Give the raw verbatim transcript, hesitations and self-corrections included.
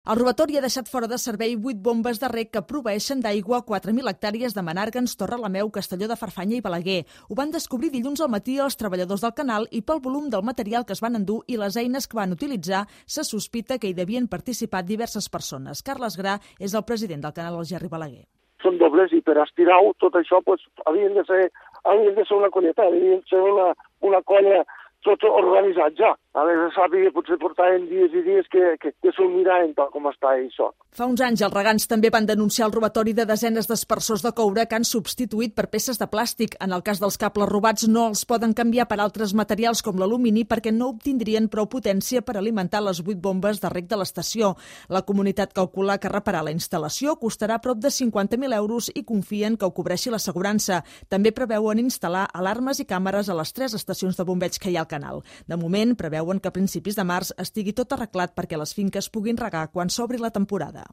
El robatori ha deixat fora de servei vuit bombes de reg que proveeixen d'aigua a quatre mil hectàrees de Menàrguens, Torrelameu, Castelló de Farfanya i Balaguer. Ho van descobrir dilluns al matí els treballadors del canal i pel volum del material que es van endur i les eines que van utilitzar se sospita que hi devien participar diverses persones. Carles Gra és el president del canal Algerri Balaguer. Són dobles i per estirar-ho tot això pues, havien, de ser, havien de ser una colleta, havien de ser una, una colla tot organitzat ja. A més, sàpiga, potser portaven dies i dies que, que, que se'l miraven tal com està això. Fa uns anys els regants també van denunciar el robatori de desenes d'aspersors de coure que han substituït per peces de plàstic. En el cas dels cables robats no els poden canviar per altres materials com l'alumini perquè no obtindrien prou potència per alimentar les vuit bombes de reg de l'estació. La comunitat calcula que reparar la instal·lació costarà prop de cinquanta mil euros i confien que ho cobreixi l'assegurança. També preveuen instal·lar alarmes i càmeres a les tres estacions de bombeig que hi ha al canal. De moment, preveuen que a principis de març estigui tot arreglat perquè les finques puguin regar quan s'obri la temporada.